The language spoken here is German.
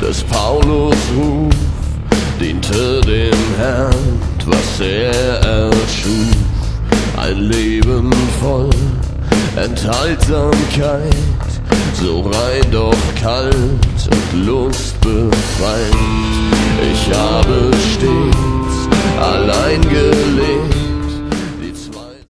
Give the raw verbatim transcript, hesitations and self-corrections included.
des Paulus Ruf diente dem Herrn, was er erschuf. Ein Leben voll Enthaltsamkeit, so rein doch kalt und lustbefreit. Ich habe stets allein gelebt